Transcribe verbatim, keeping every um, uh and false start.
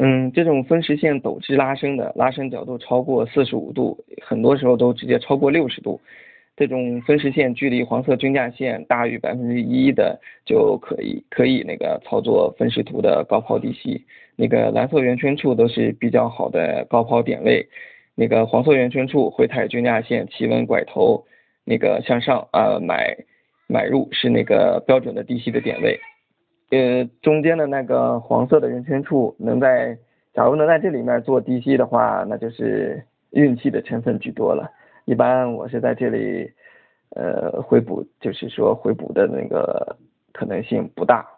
嗯，这种分时线陡直拉升的，拉伸角度超过四十五度，很多时候都直接超过六十度。这种分时线距离黄色均价线大于百分之一的，就可以可以那个操作分时图的高抛低吸。那个蓝色圆圈处都是比较好的高抛点位，那个黄色圆圈处回踩均价线企稳拐头，那个向上啊、呃、买买入是那个标准的低吸的点位。呃，中间的那个黄色的圆圈处能在，假如能在这里面做低吸的话，那就是运气的成分居多了。一般我是在这里，呃，回补，就是说回补的那个可能性不大。